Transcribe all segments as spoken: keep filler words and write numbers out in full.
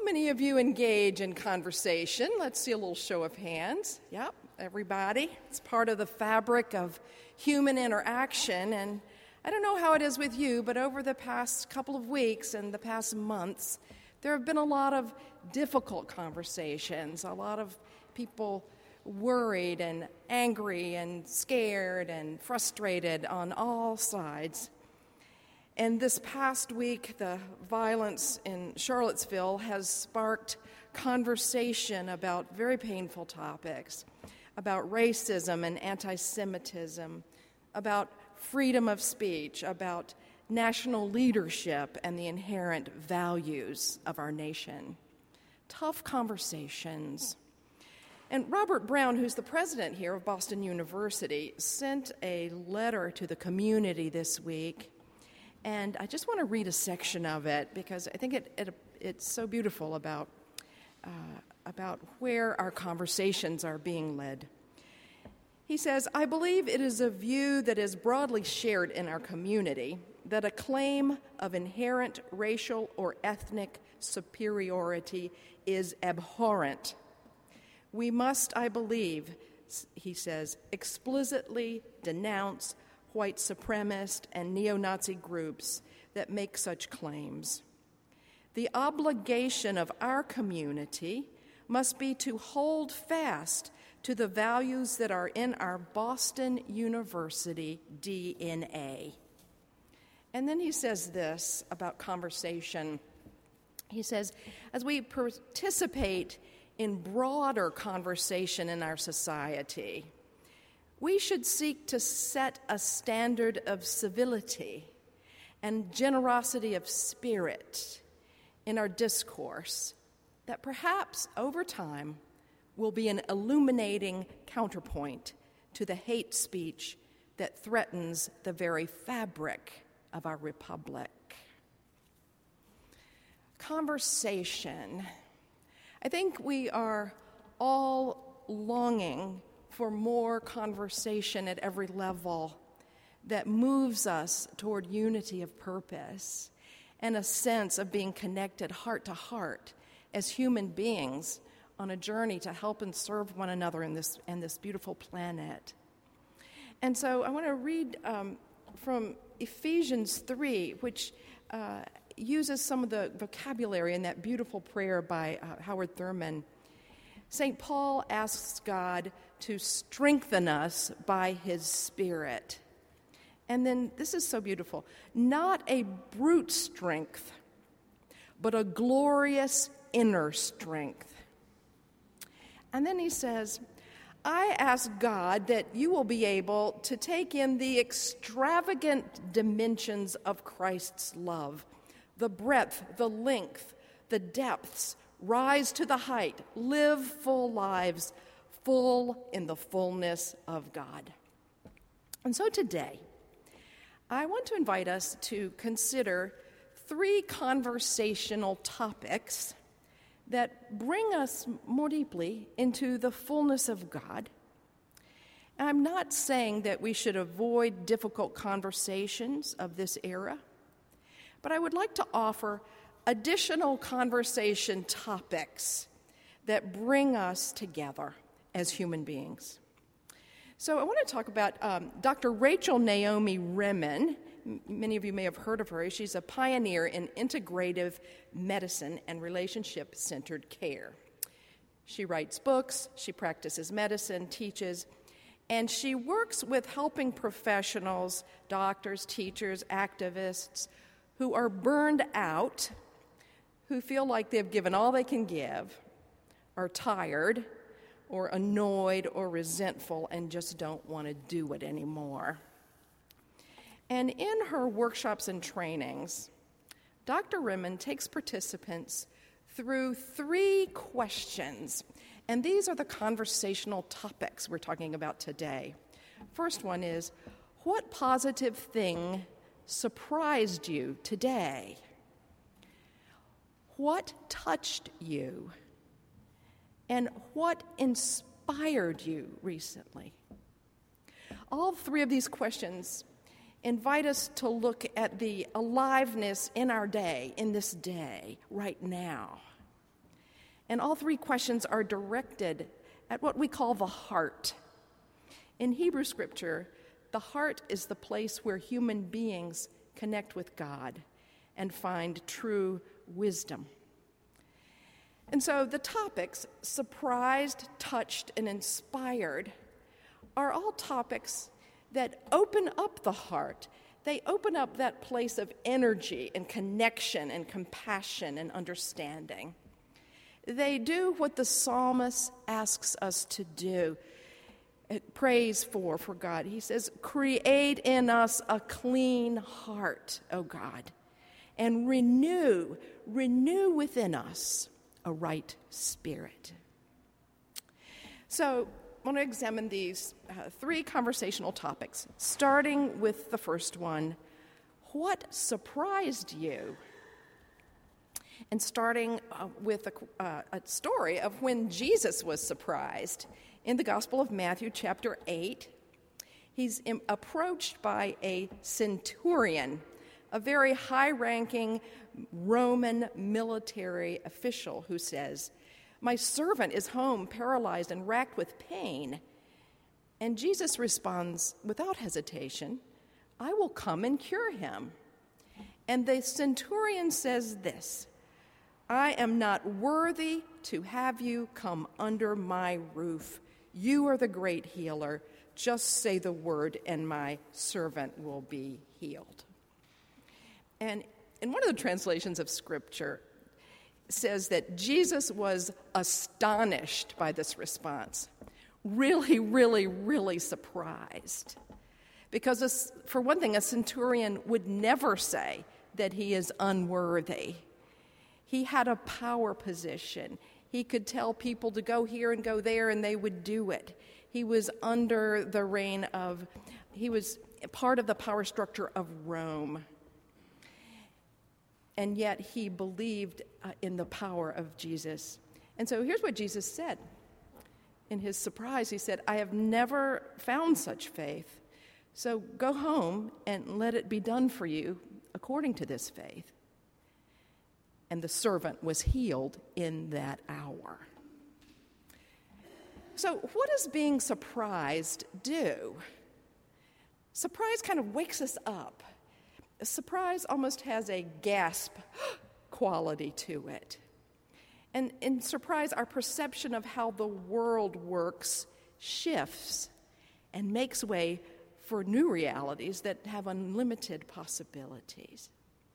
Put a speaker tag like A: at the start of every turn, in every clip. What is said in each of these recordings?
A: many of you engage in conversation? Let's see a little show of hands. Yep, everybody. It's part of the fabric of human interaction. And I don't know how it is with you, but over the past couple of weeks and the past months, there have been a lot of difficult conversations, a lot of people worried and angry and scared and frustrated on all sides. And this past week, the violence in Charlottesville has sparked conversation about very painful topics, about racism and anti-Semitism, about freedom of speech, about national leadership and the inherent values of our nation. Tough conversations. And Robert Brown, who's the president here of Boston University, sent a letter to the community this week. And I just want to read a section of it because I think it, it it's so beautiful about, uh, about where our conversations are being led. He says, "I believe it is a view that is broadly shared in our community that a claim of inherent racial or ethnic superiority is abhorrent. We must, I believe," he says, "explicitly denounce white supremacist and neo-Nazi groups that make such claims. The obligation of our community must be to hold fast to the values that are in our Boston University D N A." And then he says this about conversation. He says, as we participate in broader conversation in our society, we should seek to set a standard of civility and generosity of spirit in our discourse that perhaps over time will be an illuminating counterpoint to the hate speech that threatens the very fabric of our republic. Conversation. I think we are all longing for more conversation at every level that moves us toward unity of purpose and a sense of being connected heart to heart as human beings on a journey to help and serve one another in this, in this beautiful planet. And so I want to read um, from Ephesians three, which uh, uses some of the vocabulary in that beautiful prayer by uh, Howard Thurman. Saint Paul asks God to strengthen us by his Spirit. And then this is so beautiful. Not a brute strength, but a glorious inner strength. And then he says, I ask God that you will be able to take in the extravagant dimensions of Christ's love, the breadth, the length, the depths, rise to the height, live full lives, full in the fullness of God. And so today, I want to invite us to consider three conversational topics that bring us more deeply into the fullness of God. And I'm not saying that we should avoid difficult conversations of this era, but I would like to offer additional conversation topics that bring us together as human beings. So I want to talk about um, Doctor Rachel Naomi Remen. M- many of you may have heard of her. She's a pioneer in integrative medicine and relationship-centered care. She writes books, she practices medicine, teaches, and she works with helping professionals, doctors, teachers, activists, who are burned out, who feel like they've given all they can give, are tired, or annoyed or resentful and just don't want to do it anymore. And in her workshops and trainings, Doctor Remen takes participants through three questions, and these are the conversational topics we're talking about today. First one is, what positive thing surprised you today? What touched you? And what inspired you recently? All three of these questions invite us to look at the aliveness in our day, in this day, right now. And all three questions are directed at what we call the heart. In Hebrew scripture, the heart is the place where human beings connect with God and find true wisdom. And so the topics, surprised, touched, and inspired, are all topics that open up the heart. They open up that place of energy and connection and compassion and understanding. They do what the psalmist asks us to do. It prays for, for God. He says, create in us a clean heart, O God, and renew, renew within us a right spirit. So I want to examine these uh, three conversational topics, starting with the first one, what surprised you? And starting uh, with a, uh, a story of when Jesus was surprised. In the Gospel of Matthew, chapter eight, he's im- approached by a centurion, a very high-ranking Roman military official who says, my servant is home, paralyzed and racked with pain. And Jesus responds without hesitation, I will come and cure him. And the centurion says this, I am not worthy to have you come under my roof. You are the great healer. Just say the word, and my servant will be healed. And in one of the translations of Scripture, it says that Jesus was astonished by this response. Really, really, really surprised. Because, for one thing, a centurion would never say that he is unworthy. He had a power position. He could tell people to go here and go there, and they would do it. He was under the reign of, he was part of the power structure of Rome. And yet he believed uh, in the power of Jesus. And so here's what Jesus said. In his surprise, he said, I have never found such faith. So go home and let it be done for you according to this faith. And the servant was healed in that hour. So what does being surprised do? Surprise kind of wakes us up. Surprise almost has a gasp quality to it. And in surprise, our perception of how the world works shifts and makes way for new realities that have unlimited possibilities.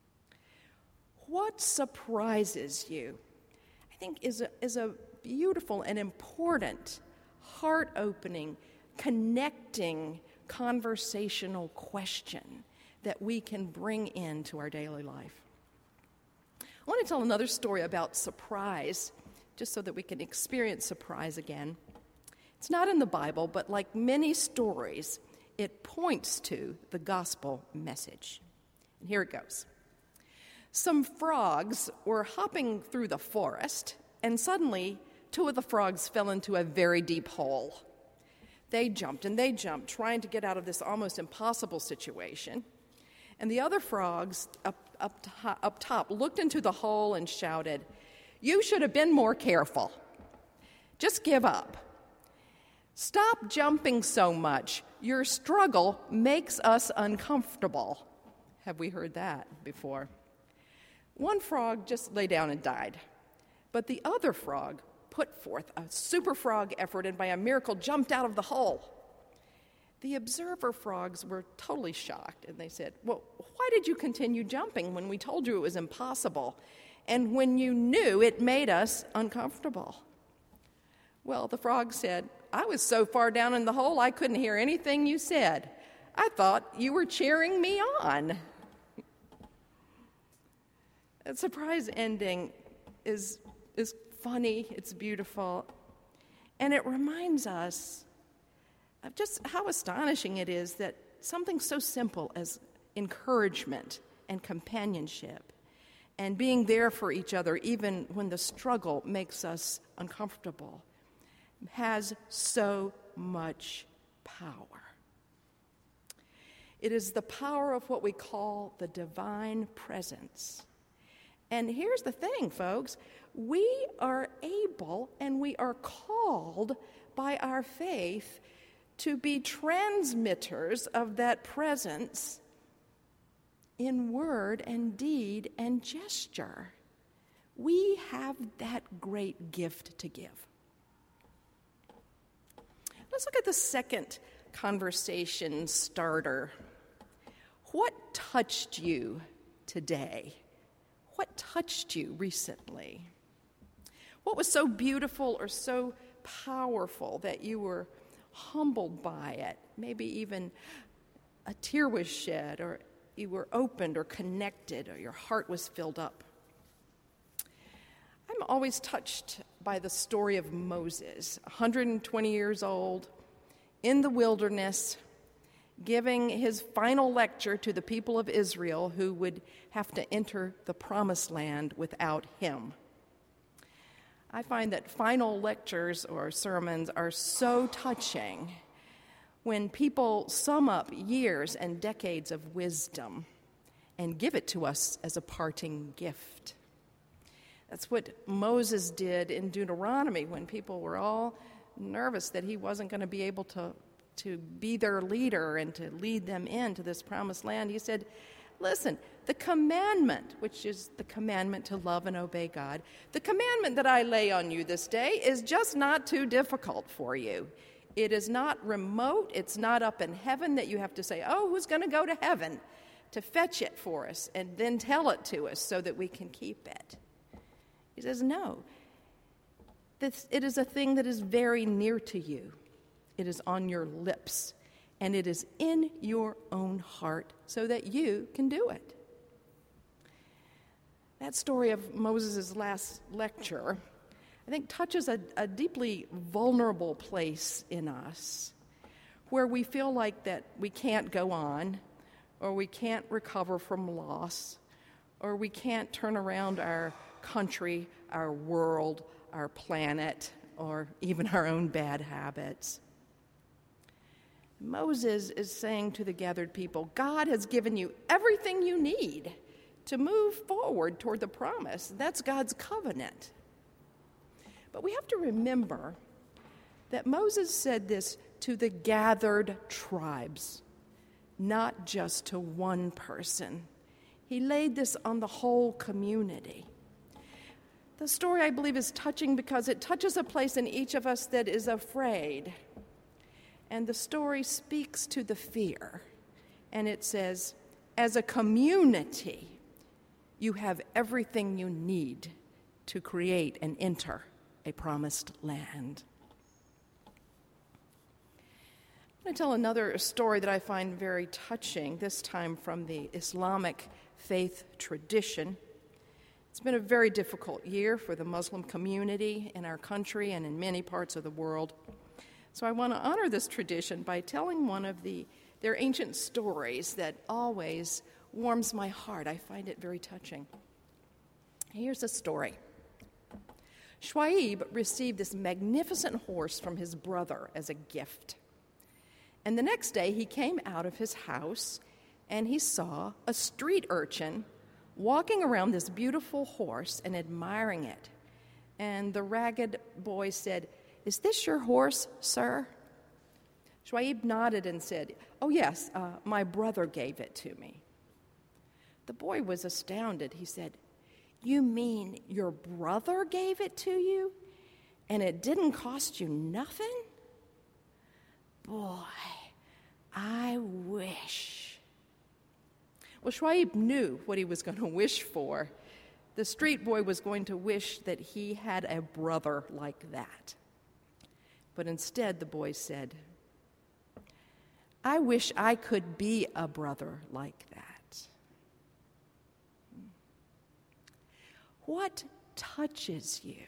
A: What surprises you, I think, is a, is a beautiful and important, heart-opening, connecting, conversational question that we can bring into our daily life. I want to tell another story about surprise, just so that we can experience surprise again. It's not in the Bible, but like many stories, it points to the gospel message. And here it goes. Some frogs were hopping through the forest, and suddenly two of the frogs fell into a very deep hole. They jumped and they jumped, trying to get out of this almost impossible situation. And the other frogs up, up, to, up top looked into the hole and shouted, "You should have been more careful. Just give up. Stop jumping so much. Your struggle makes us uncomfortable." Have we heard that before? One frog just lay down and died, but the other frog put forth a super frog effort and by a miracle jumped out of the hole. The observer frogs were totally shocked, and they said, "Well, why did you continue jumping when we told you it was impossible, and when you knew it made us uncomfortable?" Well, the frog said, "I was so far down in the hole I couldn't hear anything you said. I thought you were cheering me on." That surprise ending is, is funny, it's beautiful, and it reminds us of just how astonishing it is that something so simple as encouragement and companionship and being there for each other even when the struggle makes us uncomfortable has so much power. It is the power of what we call the divine presence. And here's the thing, folks. We are able and we are called by our faith to be transmitters of that presence in word and deed and gesture. We have that great gift to give. Let's look at the second conversation starter. What touched you today? What touched you recently? What was so beautiful or so powerful that you were humbled by it? Maybe even a tear was shed, or you were opened or connected, or your heart was filled up. I'm always touched by the story of Moses, one hundred twenty years old, in the wilderness, giving his final lecture to the people of Israel who would have to enter the promised land without him. I find that final lectures or sermons are so touching when people sum up years and decades of wisdom and give it to us as a parting gift. That's what Moses did in Deuteronomy when people were all nervous that he wasn't going to be able to, to be their leader and to lead them into this promised land. He said, listen, the commandment, which is the commandment to love and obey God, the commandment that I lay on you this day is just not too difficult for you. It is not remote. It's not up in heaven that you have to say, oh, who's going to go to heaven to fetch it for us and then tell it to us so that we can keep it. He says, no. This, it is a thing that is very near to you. It is on your lips, and it is in your own heart so that you can do it. That story of Moses' last lecture, I think, touches a, a deeply vulnerable place in us where we feel like that we can't go on, or we can't recover from loss, or we can't turn around our country, our world, our planet, or even our own bad habits. Moses is saying to the gathered people, God has given you everything you need to move forward toward the promise. That's God's covenant. But we have to remember that Moses said this to the gathered tribes, not just to one person. He laid this on the whole community. The story, I believe, is touching because it touches a place in each of us that is afraid. And the story speaks to the fear. And it says, as a community, you have everything you need to create and enter a promised land. I'm going to tell another story that I find very touching, this time from the Islamic faith tradition. It's been a very difficult year for the Muslim community in our country and in many parts of the world. So I want to honor this tradition by telling one of the their ancient stories that always warms my heart. I find it very touching. Here's a story. Shuaib received this magnificent horse from his brother as a gift. And the next day he came out of his house and he saw a street urchin walking around this beautiful horse and admiring it. And the ragged boy said, "Is this your horse, sir?" Shuaib nodded and said, "Oh, yes, uh, my brother gave it to me." The boy was astounded. He said, "You mean your brother gave it to you, and it didn't cost you nothing? Boy, I wish." Well, Shuaib knew what he was going to wish for. The street boy was going to wish that he had a brother like that. But instead, the boy said, "I wish I could be a brother like that." What touches you?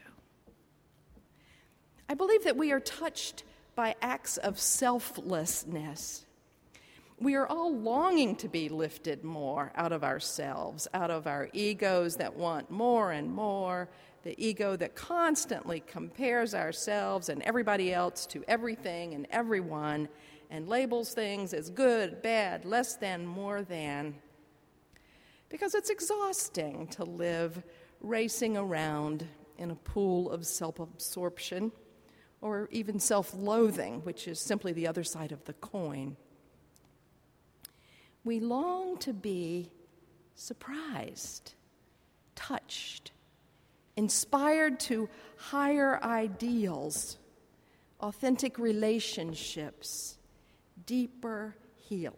A: I believe that we are touched by acts of selflessness. We are all longing to be lifted more out of ourselves, out of our egos that want more and more, the ego that constantly compares ourselves and everybody else to everything and everyone and labels things as good, bad, less than, more than. because it's exhausting to live racing around in a pool of self-absorption or even self-loathing, which is simply the other side of the coin. We long to be surprised, touched, inspired to higher ideals, authentic relationships, deeper healing.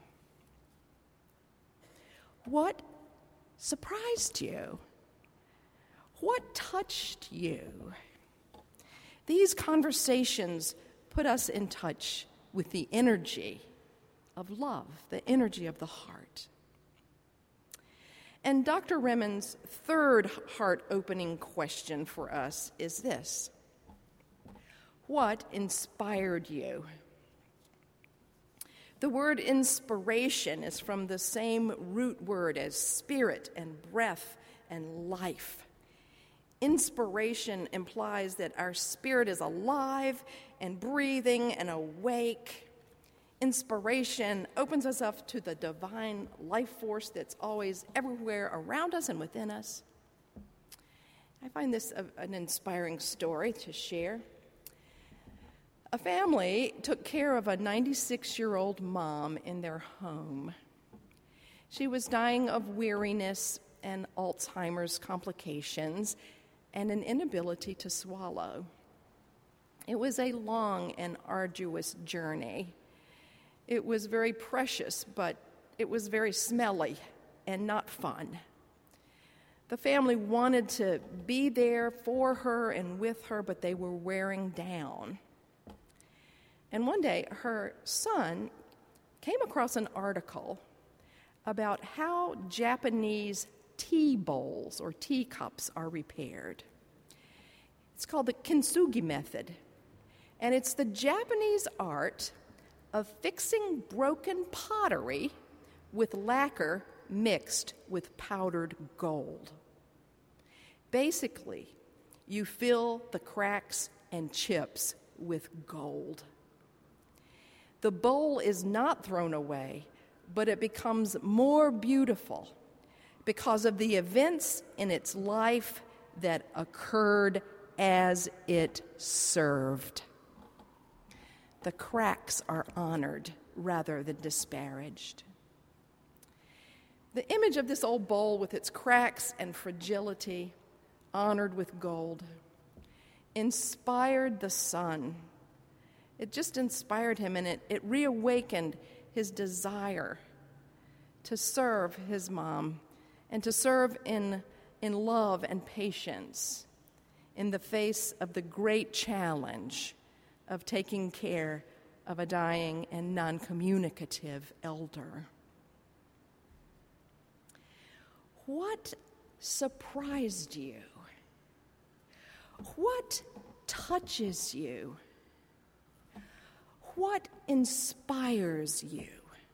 A: What surprised you? What touched you? These conversations put us in touch with the energy of love, the energy of the heart. And Doctor Remen's third heart-opening question for us is this: what inspired you? The word inspiration is from the same root word as spirit and breath and life. Inspiration implies that our spirit is alive and breathing and awake. Inspiration opens us up to the divine life force that's always everywhere around us and within us. I find this a, an inspiring story to share. A family took care of a ninety-six-year-old mom in their home. She was dying of weariness and Alzheimer's complications and an inability to swallow. It was a long and arduous journey. It was very precious, but it was very smelly and not fun. The family wanted to be there for her and with her, but they were wearing down. And one day, her son came across an article about how Japanese tea bowls or teacups are repaired. It's called the kintsugi method, and it's the Japanese art of fixing broken pottery with lacquer mixed with powdered gold. Basically, you fill the cracks and chips with gold. The bowl is not thrown away, but it becomes more beautiful because of the events in its life that occurred as it served. The cracks are honored rather than disparaged. The image of this old bowl with its cracks and fragility, honored with gold, inspired the son. It just inspired him, and it, it reawakened his desire to serve his mom and to serve in, in love and patience in the face of the great challenge of taking care of a dying and non-communicative elder. What surprised you? What touches you? What inspires you?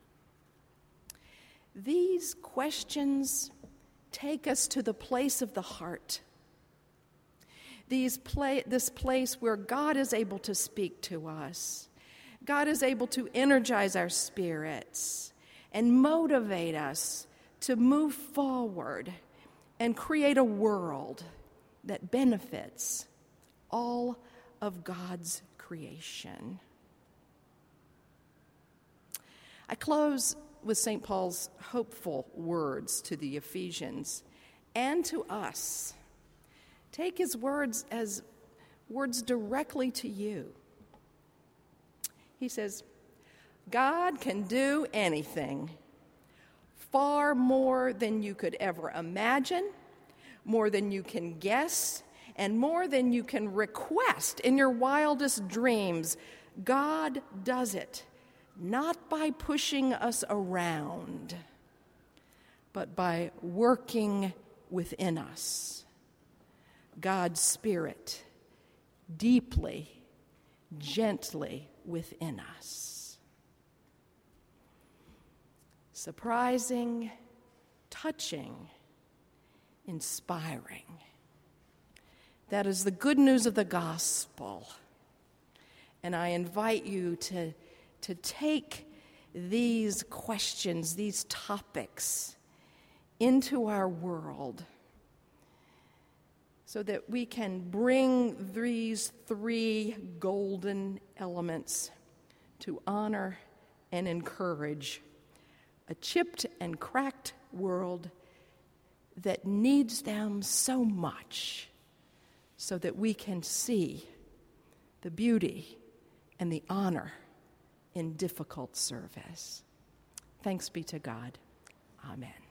A: These questions take us to the place of the heart. These play, this place where God is able to speak to us. God is able to energize our spirits and motivate us to move forward and create a world that benefits all of God's creation. I close with Saint Paul's hopeful words to the Ephesians and to us. Take his words as words directly to you. He says, God can do anything, far more than you could ever imagine, more than you can guess, and more than you can request in your wildest dreams. God does it, not by pushing us around, but by working within us. God's Spirit deeply, gently within us. Surprising, touching, inspiring. That is the good news of the gospel. And I invite you to, to take these questions, these topics, into our world so that we can bring these three golden elements to honor and encourage a chipped and cracked world that needs them so much, so that we can see the beauty and the honor in difficult service. Thanks be to God. Amen.